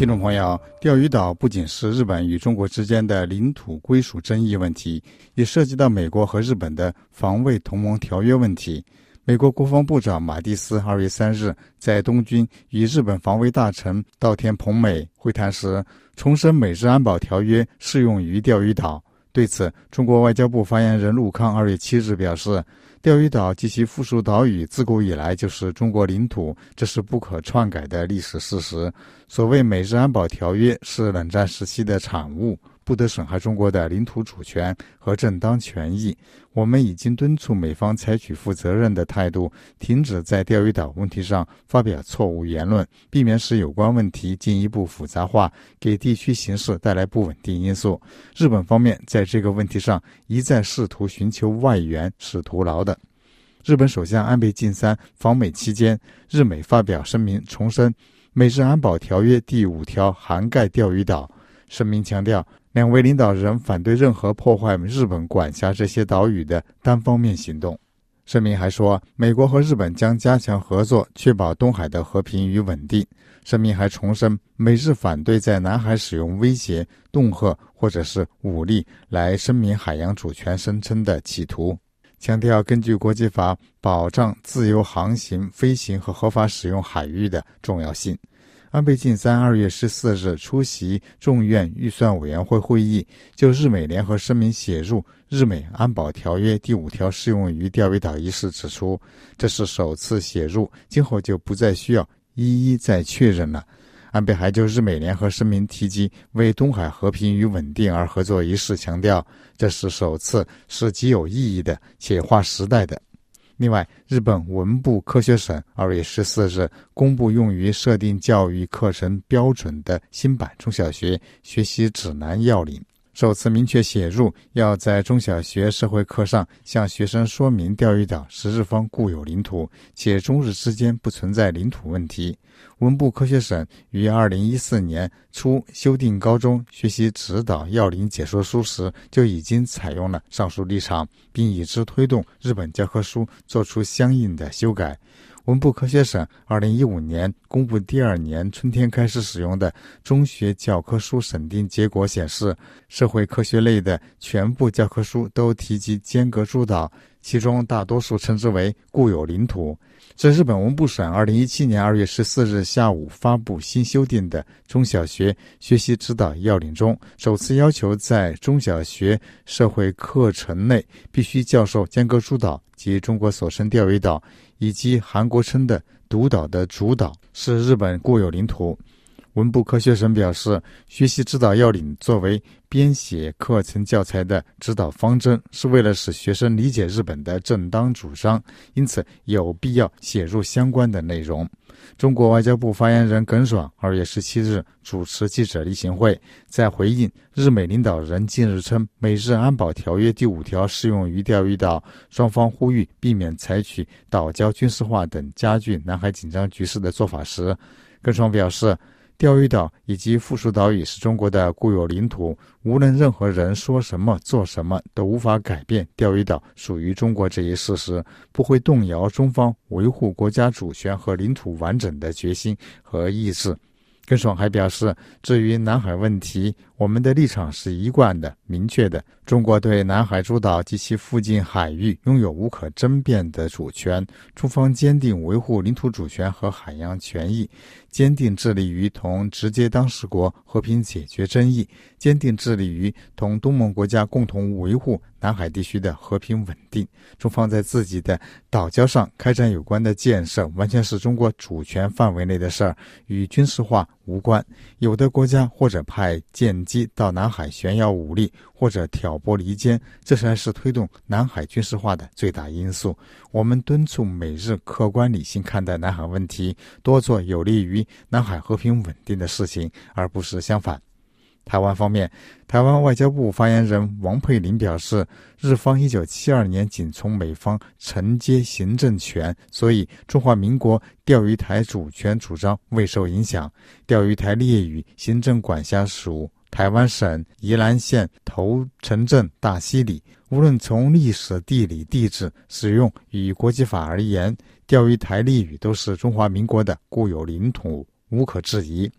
听众朋友，钓鱼岛不仅是日本与中国之间的领土归属争议问题，也涉及到美国和日本的防卫同盟条约问题。美国国防部长马蒂斯2月3日在东京与日本防卫大臣稻田朋美会谈时，重申美日安保条约适用于钓鱼岛。对此，中国外交部发言人陆康2月7日表示，钓鱼岛及其附属岛屿自古以来就是中国领土，这是不可篡改的历史事实。所谓美日安保条约是冷战时期的产物，不得损害中国的领土主权和正当权益。我们已经敦促美方采取负责任的态度，停止在钓鱼岛问题上发表错误言论，避免使有关问题进一步复杂化，给地区形势带来不稳定因素。日本方面在这个问题上一再试图寻求外援，是徒劳的。日本首相安倍晋三访美期间，日美发表声明，重申美日安保条约第5条涵盖钓鱼岛。声明强调，两位领导人反对任何破坏日本管辖这些岛屿的单方面行动。声明还说，美国和日本将加强合作，确保东海的和平与稳定。声明还重申，美日反对在南海使用威胁、恫吓或者是武力来声明海洋主权声称的企图，强调根据国际法保障自由航行、飞行和合法使用海域的重要性。安倍晋三2月14日出席众院预算委员会会议，就日美联合声明写入日美安保条约第5条适用于钓鱼岛一事指出，这是首次写入，今后就不再需要一一再确认了。安倍还就日美联合声明提及为东海和平与稳定而合作一事强调，这是首次，是极有意义的且划时代的。另外，日本文部科学省2月14日公布用于设定教育课程标准的新版中小学学习指南要领，首次明确写入要在中小学社会课上向学生说明钓鱼岛是日方固有领土，且中日之间不存在领土问题。文部科学省于2014年初修订高中学习指导要领解说书时，就已经采用了上述立场，并已知推动日本教科书做出相应的修改。文部科学省2015年公布第2年春天开始使用的中学教科书审定结果显示，社会科学类的全部教科书都提及尖阁诸岛，其中大多数称之为固有领土。在日本文部省2017年2月14日下午发布新修订的中小学学习指导要领中，首次要求在中小学社会课程内必须教授尖阁诸岛及中国所称钓鱼岛，以及韩国称的独岛的主岛是日本固有领土。文部科学省表示，学习指导要领作为编写课程教材的指导方针，是为了使学生理解日本的正当主张，因此有必要写入相关的内容。中国外交部发言人耿爽2月17日主持记者例行会，在回应日美领导人近日称美日安保条约第5条适用于钓鱼岛，双方呼吁避免采取岛礁军事化等加剧南海紧张局势的做法时，耿爽表示，钓鱼岛以及附属岛屿是中国的固有领土，无论任何人说什么做什么，都无法改变钓鱼岛属于中国这一事实，不会动摇中方维护国家主权和领土完整的决心和意志。耿爽还表示，至于南海问题，我们的立场是一贯的、明确的。中国对南海诸岛及其附近海域拥有无可争辩的主权，中方坚定维护领土主权和海洋权益，坚定致力于同直接当事国和平解决争议，坚定致力于同东盟国家共同维护南海地区的和平稳定。中方在自己的岛礁上开展有关的建设，完全是中国主权范围内的事儿，与军事化无关。有的国家或者派舰机到南海炫耀武力，或者挑拨离间，这才是推动南海军事化的最大因素。我们敦促美日客观理性看待南海问题，多做有利于南海和平稳定的事情，而不是相反。台湾方面，台湾外交部发言人王佩玲表示，日方1972年仅从美方承接行政权，所以中华民国钓鱼台主权主张未受影响。钓鱼台列屿行政管辖属台湾省宜兰县头城镇大溪里，无论从历史、地理、地质、使用与国际法而言，钓鱼台列屿都是中华民国的固有领土，无可置疑。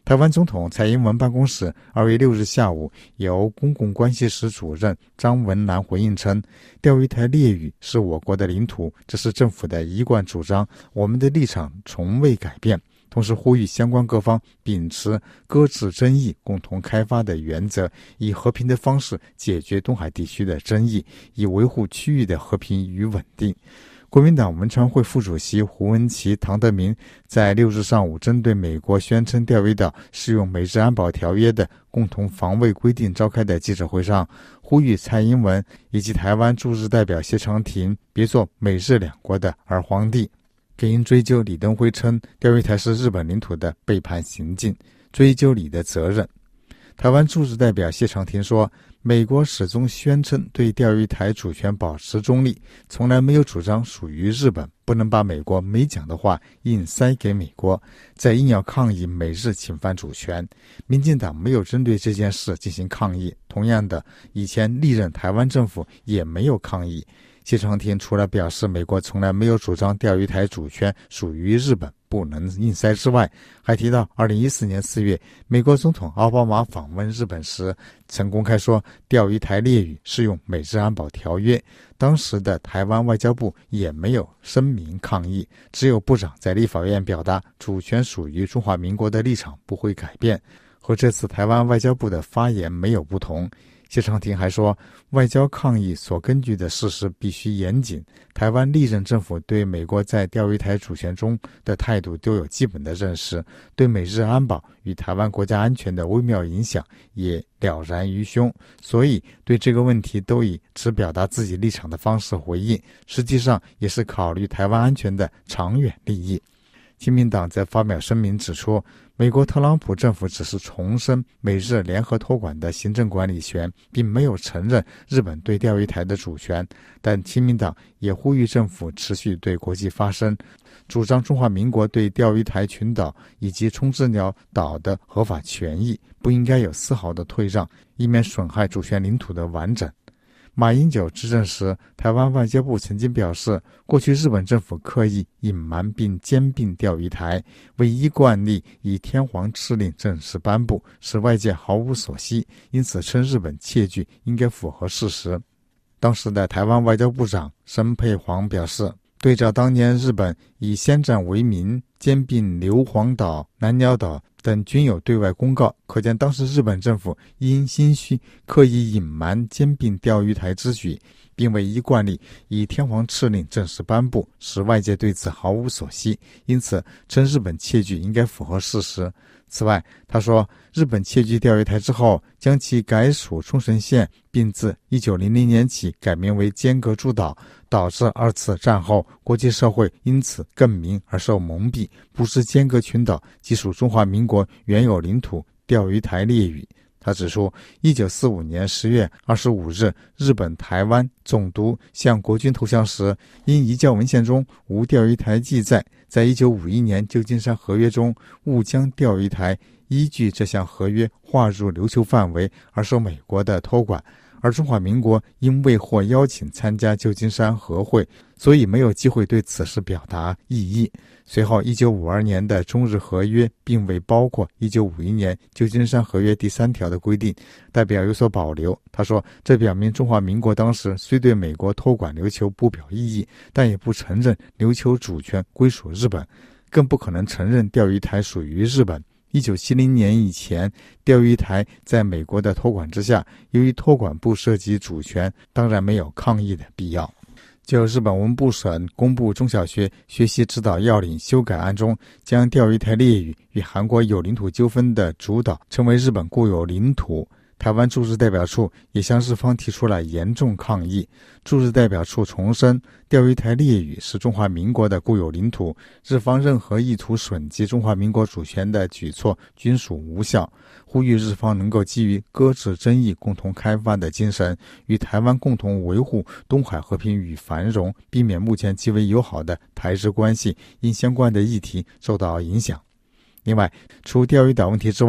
台湾总统蔡英文办公室2月6日下午由公共关系室主任张文兰回应称，钓鱼台列屿是我国的领土，这是政府的一贯主张，我们的立场从未改变。同时呼吁相关各方秉持搁置争议、共同开发的原则，以和平的方式解决东海地区的争议，以维护区域的和平与稳定。国民党文传会副主席胡文琦、唐德明在6日上午针对美国宣称钓鱼岛适用美日安保条约的共同防卫规定召开的记者会上，呼吁蔡英文以及台湾驻日代表谢长廷别做美日两国的儿皇帝，更应追究李登辉称钓鱼台是日本领土的背叛行径，追究李的责任。台湾驻日代表谢长廷说，美国始终宣称对钓鱼台主权保持中立，从来没有主张属于日本，不能把美国没讲的话硬塞给美国，再硬要抗议美日侵犯主权。民进党没有针对这件事进行抗议，同样的，以前历任台湾政府也没有抗议。谢长廷除了表示美国从来没有主张钓鱼台主权属于日本，不能硬塞之外，还提到2014年4月美国总统奥巴马访问日本时曾公开说钓鱼台列屿适用美日安保条约，当时的台湾外交部也没有声明抗议，只有部长在立法院表达主权属于中华民国的立场不会改变，和这次台湾外交部的发言没有不同。谢长廷还说，外交抗议所根据的事实必须严谨，台湾历任政府对美国在钓鱼台主权中的态度都有基本的认识，对美日安保与台湾国家安全的微妙影响也了然于胸，所以对这个问题都以只表达自己立场的方式回应，实际上也是考虑台湾安全的长远利益。亲民党在发表声明指出，美国特朗普政府只是重申美日联合托管的行政管理权，并没有承认日本对钓鱼台的主权，但亲民党也呼吁政府持续对国际发声，主张中华民国对钓鱼台群岛以及冲之鸟岛的合法权益不应该有丝毫的退让，以免损害主权领土的完整。马英九执政时，台湾外交部曾经表示，过去日本政府刻意隐瞒并兼并钓鱼台，唯一惯例以天皇敕令正式颁布，使外界毫无所悉，因此称日本窃据应该符合事实。当时的台湾外交部长申佩煌表示，对照当年日本以先占为名兼并硫磺岛、南鸟岛等均有对外公告，可见当时日本政府因心虚刻意隐瞒兼并钓鱼台之举，并未依惯例以天皇敕令正式颁布，使外界对此毫无所悉，因此称日本窃据应该符合事实。此外，他说，日本窃据钓鱼台之后，将其改属冲绳县，并自1900年起改名为尖阁诸岛，导致二次战后国际社会因此更名而受蒙蔽，不知尖阁群岛即属中华民国原有领土钓鱼台列屿。他指出，1945年10月25日，日本台湾总督向国军投降时，因移交文献中无钓鱼台记载，在1951年旧金山合约中误将钓鱼台依据这项合约划入琉球范围而受美国的托管，而中华民国因未获邀请参加旧金山和会，所以没有机会对此事表达异议。随后1952年的中日合约并未包括1951年旧金山合约第3条的规定，代表有所保留。他说，这表明中华民国当时虽对美国托管琉球不表异议，但也不承认琉球主权归属日本，更不可能承认钓鱼台属于日本。1970年以前，钓鱼台在美国的托管之下，由于托管不涉及主权，当然没有抗议的必要。就日本文部省公布中小学学习指导要领修改案中，将钓鱼台列屿与韩国有领土纠纷的主岛称为日本固有领土，台湾驻日代表处也向日方提出了严重抗议。驻日代表处重申，钓鱼台列屿是中华民国的固有领土，日方任何意图损及中华民国主权的举措均属无效，呼吁日方能够基于搁置争议、共同开发的精神，与台湾共同维护东海和平与繁荣，避免目前极为友好的台日关系因相关的议题受到影响。另外，除钓鱼岛问题之外，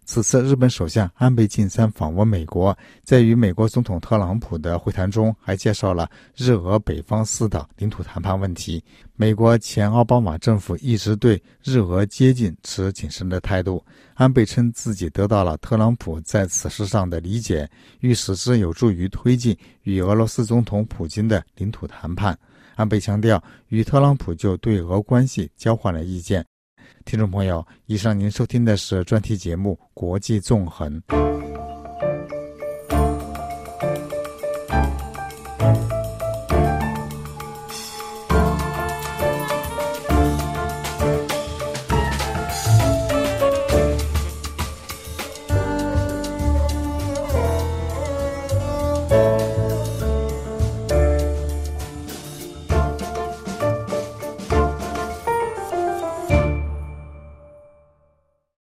此次日本首相安倍晋三访问美国，在与美国总统特朗普的会谈中，还介绍了日俄北方四岛领土谈判问题。美国前奥巴马政府一直对日俄接近持谨慎的态度。安倍称自己得到了特朗普在此事上的理解，预使之有助于推进与俄罗斯总统普京的领土谈判。安倍强调，与特朗普就对俄关系交换了意见。听众朋友，以上您收听的是专题节目《国际纵横》。